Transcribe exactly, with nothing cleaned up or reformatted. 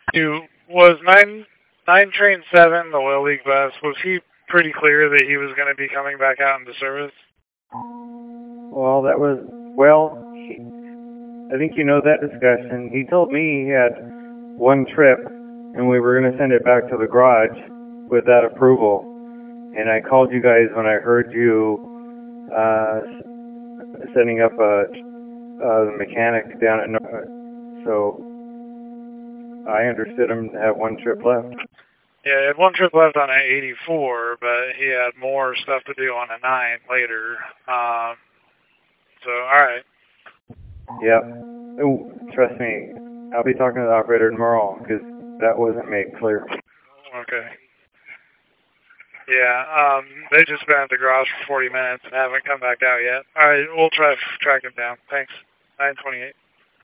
You, was nine, nine train seven, the Little League bus, was he pretty clear that he was going to be coming back out into service? Well, that was, well, he, I think you know that discussion. He told me he had one trip, and we were going to send it back to the garage with that approval. And I called you guys when I heard you uh, setting up a, a mechanic down at North. So I understood him to have one trip left. Yeah, he had one trip left on an eighty-four, but he had more stuff to do on a nine later. Um, so, alright. Yep. Ooh, trust me, I'll be talking to the operator tomorrow, because that wasn't made clear. Okay. Yeah, um, they just been at the garage for forty minutes and haven't come back out yet. Alright, we'll try to track him down. Thanks. nine twenty-eight.